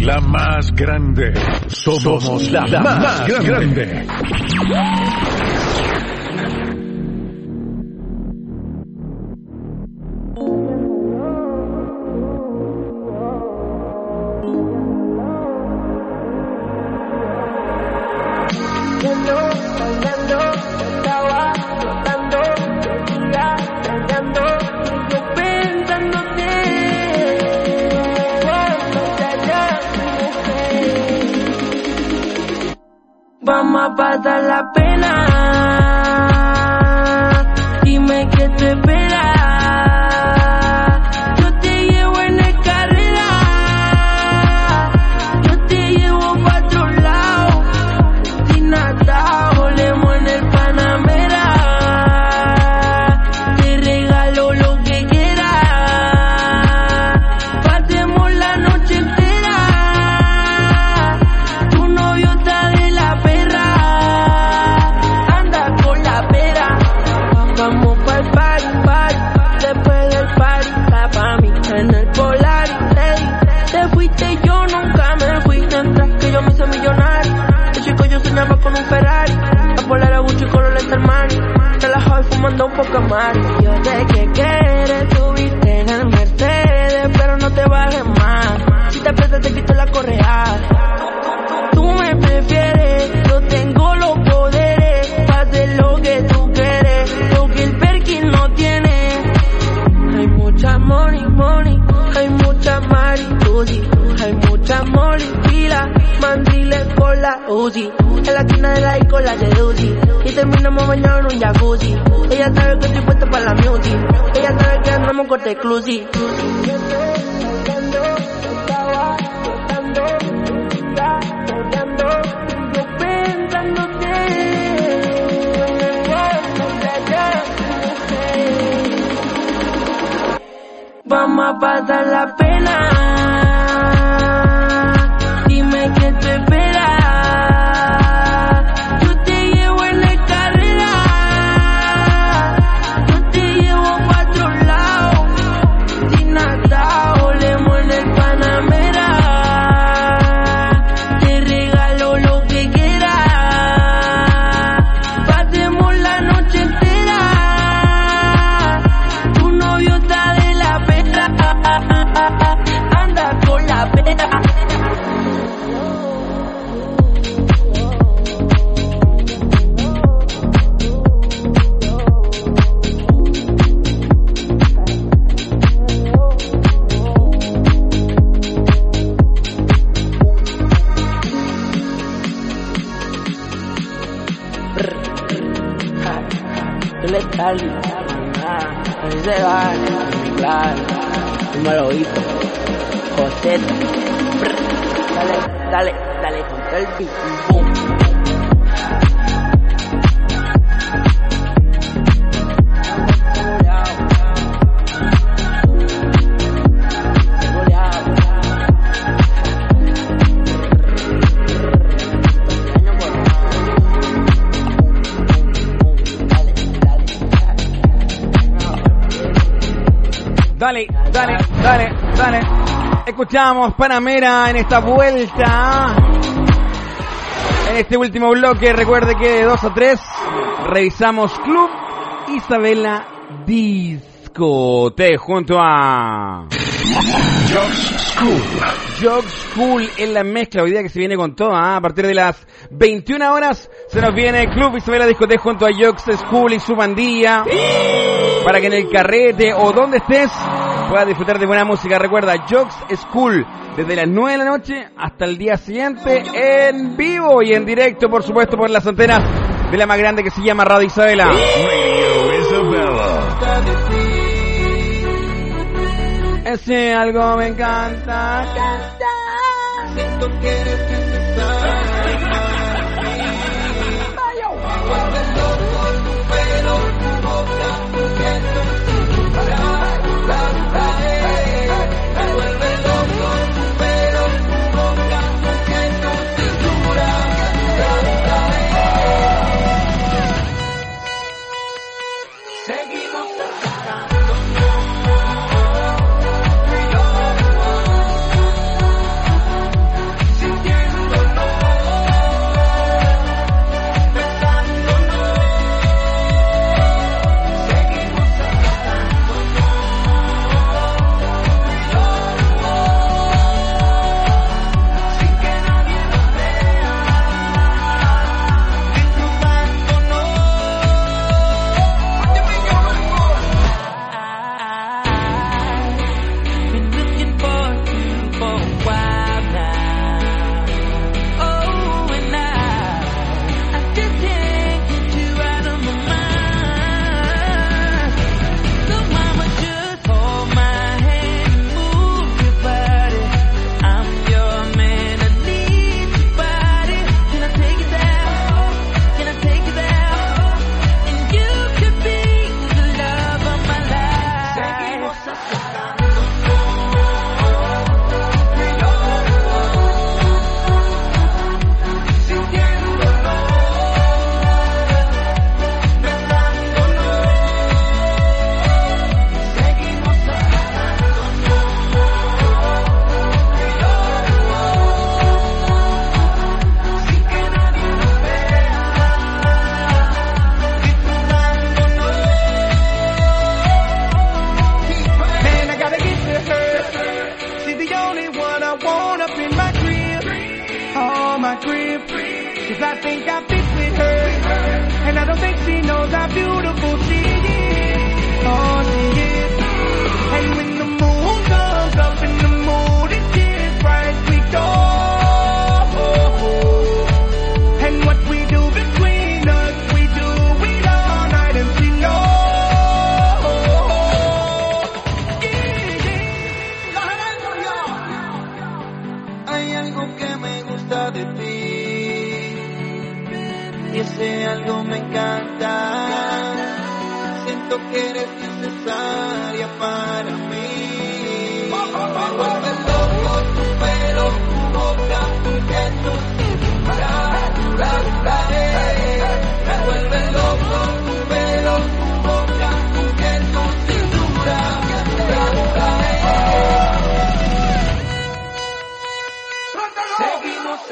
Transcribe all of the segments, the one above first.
la más grande. Somos la más grande. Vamos a pasar la pena. Dime que te esperas. Yo te llevo en el carrera. Yo te llevo pa' otro lado. Sin nada, volemos en el Panamera. Te regalo lo que quieras. Pasemos la noche entera. Tu novio está de la perra. Anda con la pera. Vamos pa'l party. Después del party, está pa' mí en el Polaris. Te fuiste, yo nunca me fui. Mientras que yo me hice millonario. De chico yo soñaba con un Ferrari. La Polar a Gucci con los lentes Armani. Relajado y fumando un poco más. Yo sé que quieres subirte en el Mercedes, pero no te bajes más. Si te aprietas te quito la correa. Tú me prefieres, yo tengo los poderes para hacer lo que tú quieres, lo que el Perkin no tiene. Hay mucha money, hay mucha mariposi, hay mucha molly, pila, mandiles con la Uzi. En la esquina de la disco la seducí y terminamos bañados en un jacuzzi. Ella sabe que estoy puesto para la music, ella sabe que andamos corte exclusive. Vamos a pasar la pena. Dime que te esperas. Yo te llevo en el carrera. Yo te llevo pa' otro lado. Sin nada, volemos en el Panamera. Te regalo lo que quieras. Pasemos la noche entera. Tu novio está de la pera. Anda con la pera. Dale, ahí se va, claro, número hito, Joseta, dale, con todo el beat, boom. Dale. Escuchamos Panamera en esta vuelta. En este último bloque, recuerde que de 2 a 3 revisamos Club Isabela Discote junto a Jog School en la mezcla. Hoy día que se viene con todo, a partir de las 21 horas se nos viene Club Isabela Discote junto a Jog School y su bandilla, para que en el carrete o donde estés puedas disfrutar de buena música. Recuerda, Jog School desde las 9 de la noche hasta el día siguiente en vivo y en directo, por supuesto, por las antenas de la más grande que se llama Radio Isabela. Radio Isabela. Ese algo me encanta cantar. Siento que eres necesario para mí. Vuelve loco tu pelo, tu boca, tu gesto, tu vuelve loco tu pelo, tu boca, tu gesto, tu cintura. Seguimos tocando. load up in my crib, oh my crib, 'cause I think I fit with her, and I don't think she knows how beautiful she is, oh she is. And when the moon comes up and the mood is just right, we go, and what we do between us, we do it all night, and she knows. Hay algo que me gusta de ti, y ese algo me encanta. Siento que eres necesaria para mí. Me vuelve loco tu pelo, tu boca, tu gesto, me vuelve loco tu pelo, tu boca, tu gesto, cintura. Seguimos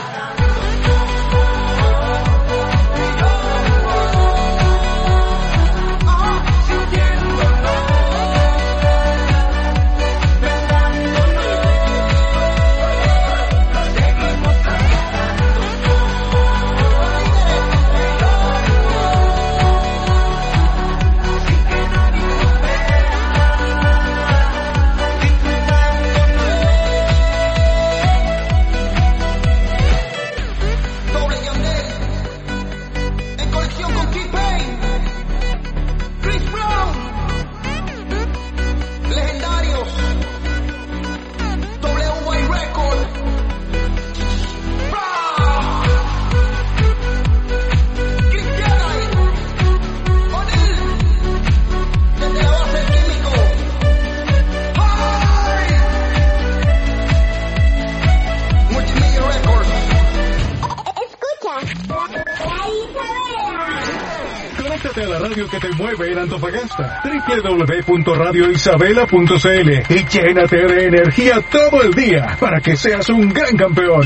a la radio que te mueve en Antofagasta. www.radioisabela.cl y llénate de energía todo el día para que seas un gran campeón.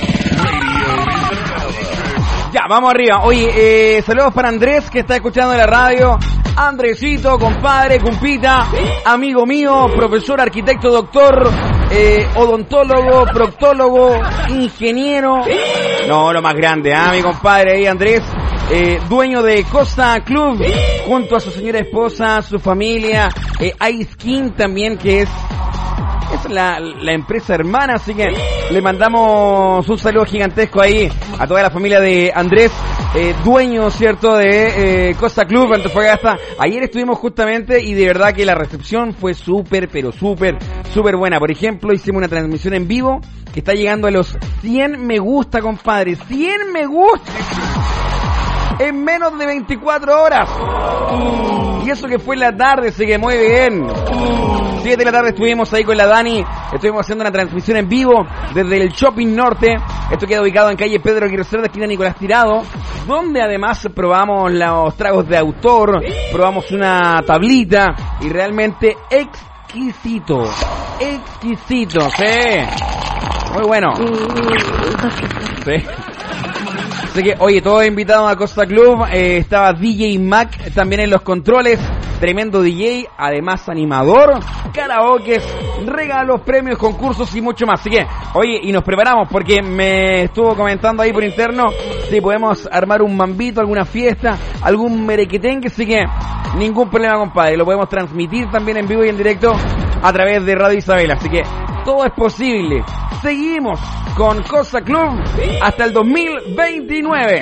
Ya, vamos arriba. Oye, saludos para Andrés que está escuchando la radio. Andresito, compadre, compita, amigo mío, profesor, arquitecto, doctor, odontólogo, proctólogo, ingeniero. No, lo más grande, mi compadre ahí, Andrés. Dueño de Costa Club, junto a su señora esposa, su familia, Ice King también, que es la empresa hermana, así que le mandamos un saludo gigantesco ahí a toda la familia de Andrés, dueño, cierto, de Costa Club, Antofagasta. Ayer estuvimos justamente y de verdad que la recepción fue súper, pero súper buena. Por ejemplo, hicimos una transmisión en vivo que está llegando a los 100 me gusta, compadre, 100 me gusta. En menos de 24 horas. Y eso que fue en la tarde, así que muy bien. 7 de la tarde estuvimos ahí con la Dani. Estuvimos haciendo una transmisión en vivo desde el Shopping Norte. Esto queda ubicado en calle Pedro Aguirre Cerda, esquina Nicolás Tirado, donde además probamos los tragos de autor, probamos una tablita y realmente exquisito. Exquisito, sí. Muy bueno. Sí. Así que, oye, todos invitados a Costa Club. Estaba DJ Mac también en los controles. Tremendo DJ, además animador, karaokes, regalos, premios, concursos y mucho más. Así que, oye, y nos preparamos porque me estuvo comentando ahí por interno si podemos armar un mambito, alguna fiesta, algún merequetengue. Así que, ningún problema, compadre. Lo podemos transmitir también en vivo y en directo a través de Radio Isabela. Así que, todo es posible. Seguimos con Costa Club hasta el 2029.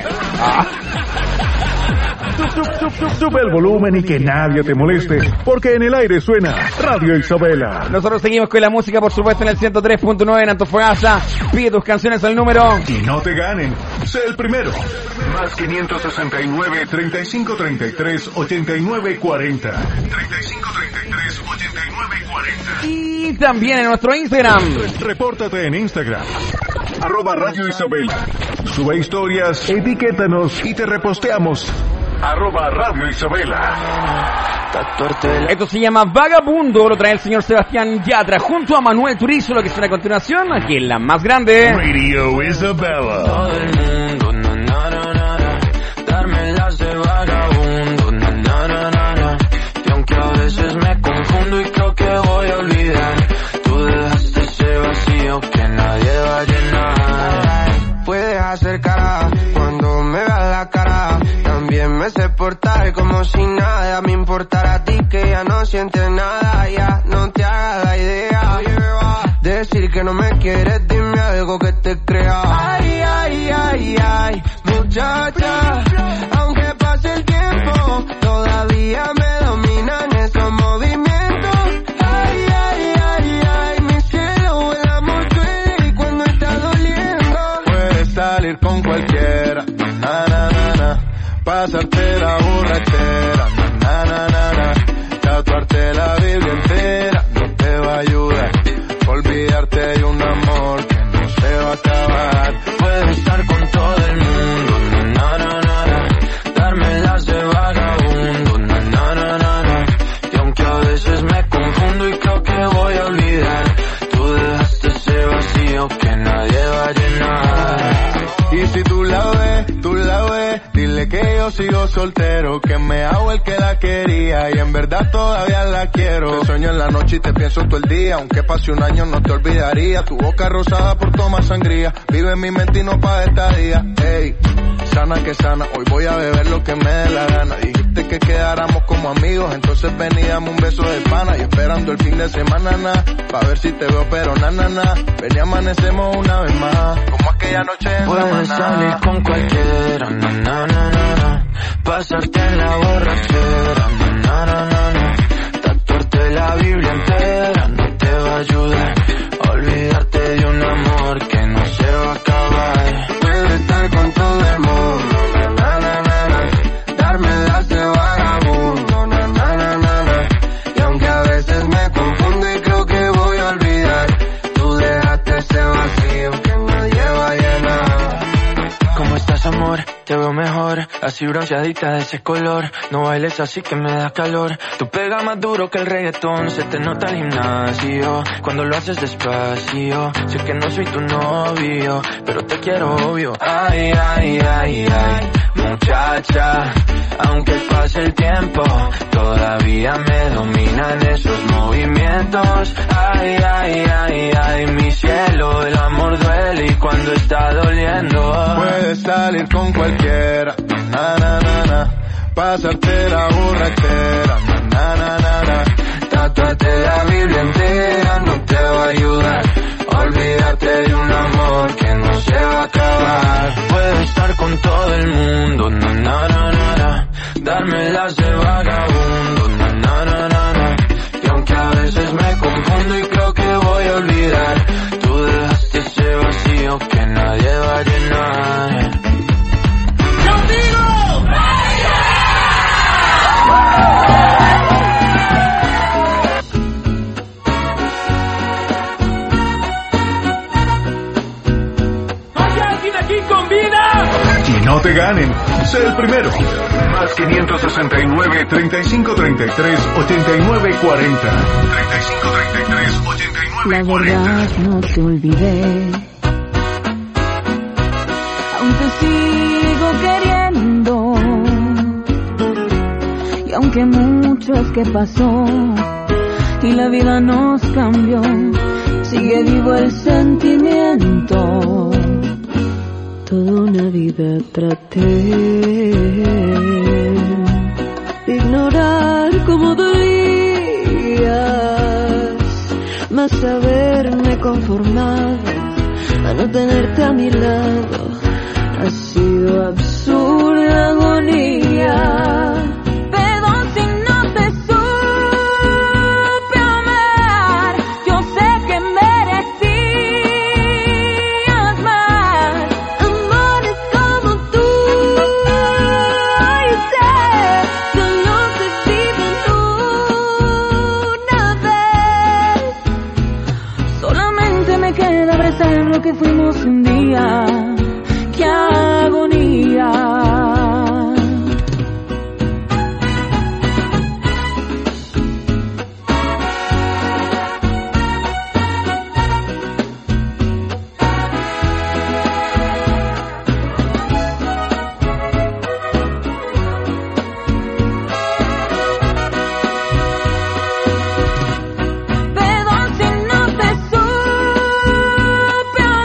Sube el volumen y que nadie te moleste, porque en el aire suena Radio Isabela. Nosotros seguimos con la música, por supuesto, en el 103.9 en Antofagasta. Pide tus canciones al número. Y no te ganen. Sé el primero. Más 569 3533 8940. 3533 8940. Y también en nuestro Instagram. Repórtate en Instagram. @Radio Isabela. Sube historias, etiquétanos y te reposteamos. @Radio Isabela. Esto se llama Vagabundo, lo trae el señor Sebastián Yatra junto a Manuel Turizo, lo que suena a continuación aquí en la más grande. Radio Isabela. Todo el mundo, darme las de vagabundo, y aunque a veces me confundo y creo que voy a olvidar, tú dejaste ese vacío que nadie nadie va a llenar. Puedes hacer cara cuando me veas la cara. También me sé portar como si nada me importara a ti, que ya no sientes nada. Ya no te hagas la idea. Decir que no me quieres, dime algo que te crea. Ay, ay, ay, ay, muchacha, aunque pase el tiempo, todavía me dominan esos movimientos. Ay, ay, ay, ay, mi cielo, el amor duele y cuando está doliendo. Puedes salir con cualquiera, na, na, na, na. Pasarte la borrachera, na, na, na, na. Tatuarte la Biblia entera no te va a ayudar. Olvidarte de un amor que no se va a acabar. Puedes estar con todo el mundo, na, na, na, na. Darme las de vagabundo, na, na, na, na, na. Y aunque a veces me confundo y creo que voy a olvidar, tú dejaste ese vacío que nadie va a llenar. Y si tú la ves, dile que yo sigo soltero, que me hago el que la quería y en verdad todavía la quiero. Te sueño en la noche y te pienso todo el día, aunque pase un año no te olvidaría. Tu boca rosada por tomar sangría, vive en mi mente y no pa' estadía. Ey, sana que sana, hoy voy a beber lo que me dé la gana. Dijiste que quedáramos como amigos, entonces ven y dame un beso de pana. Y esperando el fin de semana, na, pa' ver si te veo pero na, na, na. Ven y amanecemos una vez más, como aquella noche en Puedes salir con cualquiera, na, na, na, na, na. Pasarte en la borrachera, na, na, na, na, na. Tatuarte la Biblia entera no te va a ayudar. Olvidarte de un amor que no se va a acabar. Puedes estar con todo el mundo, na, na, na, na. Darme las de vagabundo, na, na, na, na, na. Y aunque a veces me confundo y creo que voy a olvidar, tú dejaste ese vacío que nadie va a llenar. ¿Cómo estás, amor? Te veo mejor, así bronceadita de ese color. No bailes así que me da calor. Tú pegas más duro que el reggaetón, se te nota el gimnasio cuando lo haces despacio. Sé que no soy tu novio, pero te quiero obvio. Ay, ay, ay, ay, muchacha, aunque pase el tiempo, todavía me dominan esos movimientos. Ay, ay, ay, ay, mi cielo, el amor duele y cuando está doliendo. Puedes salir con cualquiera, na, na, na, na. Pasarte la borrachera, na, na, na, na. Tatuarte la Biblia entera no te va a ayudar. Olvídate de un amor que no se va a acabar. Puedo estar con todo el mundo, na, na, na, na, na. Darme las de vagabundo, na, na, na, na, na. Y aunque a veces me confundo y creo que voy a olvidar, tú dejaste ese vacío que nadie va a llenar. ¡Yo digo! ¿Hay alguien aquí con vida? Y no te ganen. Sé el primero. Más 569 3533 8940. 3533 8940. La verdad no te olvidé, aún te sigo queriendo. Y aunque mucho es que pasó y la vida nos cambió, sigue vivo el sentimiento. Toda una vida traté de ignorar cómo dolías, mas haberme conformado a no tenerte a mi lado ha sido absurda agonía. Perdón si no te supe amar, yo sé que merecías más amores como tú, y sé que no se viven una vez. Solamente me queda abrazar lo que fuimos un día. ¡Qué agonía! Perdón si no te supe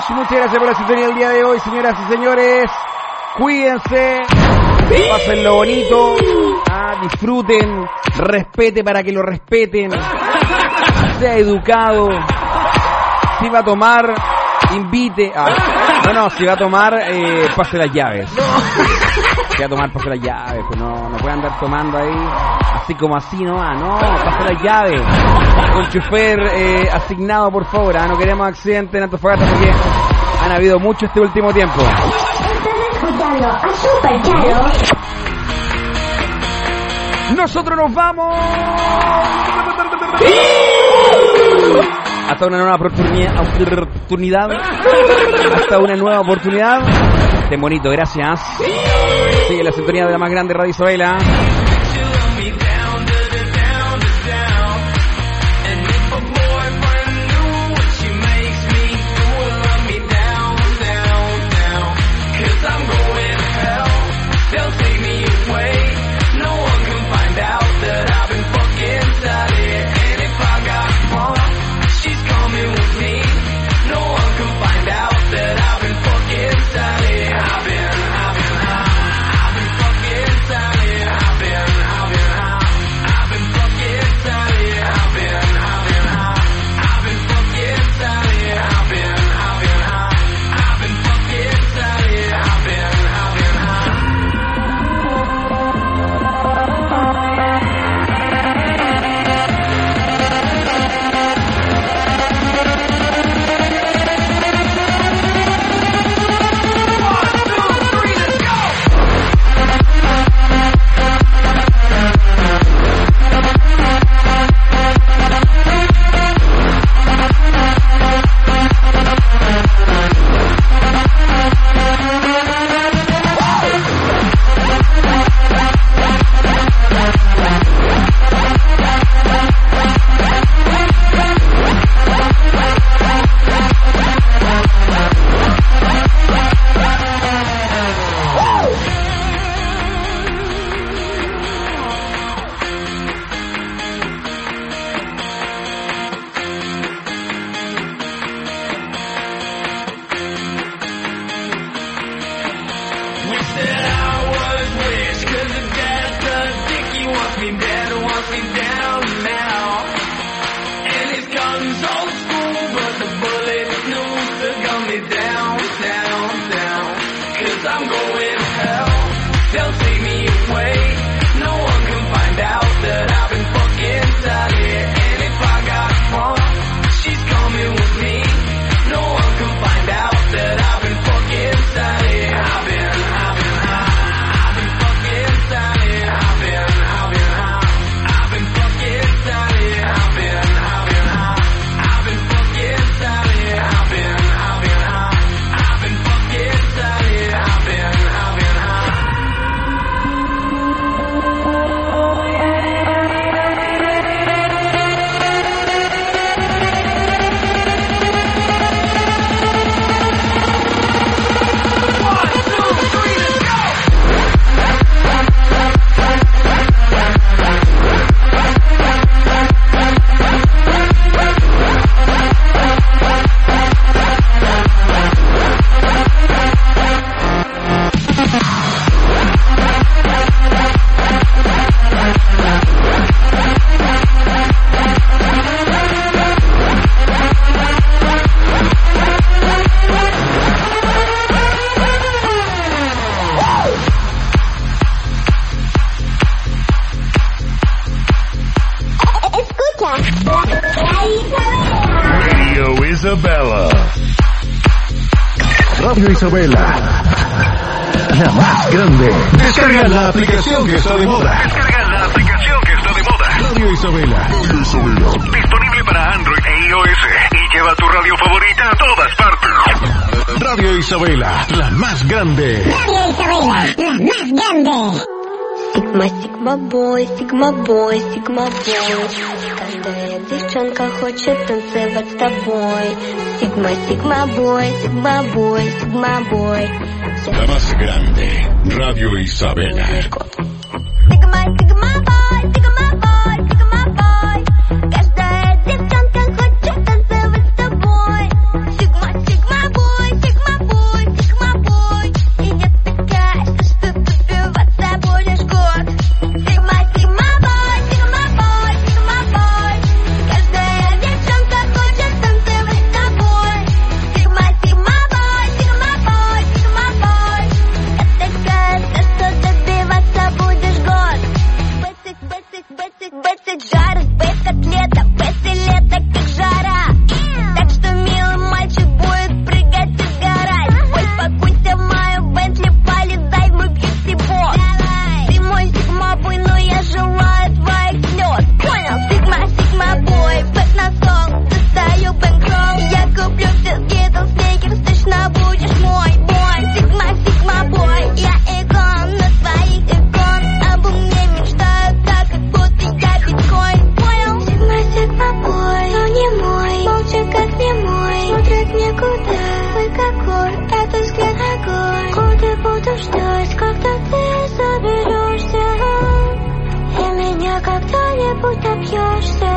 Muchas gracias por la sintonía del día de hoy, señoras y señores. Cuídense, pásenlo bonito, disfruten, respete para que lo respeten, sea educado. Si va a tomar, invite. Si va a tomar, pase las llaves. Si va a tomar, pase las llaves. Pues no puede andar tomando ahí así como así nomás. No, pase las llaves. Con chofer asignado, por favor. No queremos accidentes en Antofagasta porque han habido mucho este último tiempo. Estás escuchando a Super Charo. Nosotros nos vamos. Hasta una nueva oportunidad. Hasta una nueva oportunidad. Estén bonito, gracias. Sigue la sintonía de la más grande Radio Isabela. Radio Isabela, la más grande. Descarga la aplicación que está de moda. Radio Isabela. Disponible para Android e iOS. Y lleva tu radio favorita a todas partes. Radio Isabela, la más grande. Radio Isabela, la más grande. Sigma, Sigma boy, Sigma boy, Sigma boy. Каждая девчонка хочет танцевать с тобой. Sigma, Sigma boy, Sigma boy, Sigma boy. La más grande, Radio Isabela. Sigma, Sigma boy, Sigma boy, Sigma boy. Каждая девчонка хочет танцевать с тобой. Sigma, Sigma boy, жарит бейт котлета, веселее так как жара. Так что милый мальчик будет прыгать и сгорать. Ой, пакуйся в мою Бентли, полетай в мой бьюти-бокс. Ты мой сигма-бой, но я желаю твоих слез. Понял? Сигма-бой, бэк на стол, достаю бэнкролл. Я куплю все Skittles, Snickers, точно будешь мой бой. Сигма-бой, я икон на своих икон. Обо мне мечтают так, как будто я биткоин. Понял? Сигма-бой, но не мой. Молча как не мой, смотрит никуда. Ой, какой это взгляд огонь. Годы буду ждать, когда ты соберешься и меня когда-нибудь добьешься.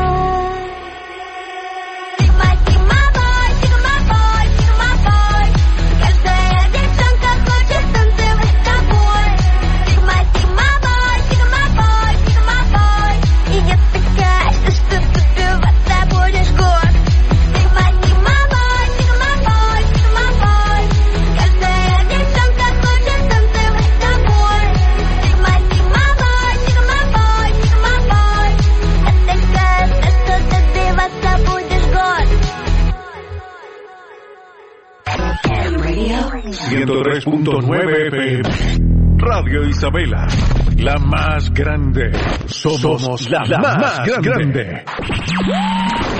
Сигма-бой, сигма-бой, сигма-бой. Каждая девчонка хочет танцевать с тобой. Сигма-бой, сигма-бой, сигма-бой. И я такая, что добиваться будешь год. Сигма-бой, сигма-бой, сигма-бой. Каждая девчонка хочет танцевать с тобой. Сигма-бой, сигма-бой, сигма-бой. Я такая, что добиваться будешь год. 103.9 FM. Radio Isabela. La más grande. Somos la más grande.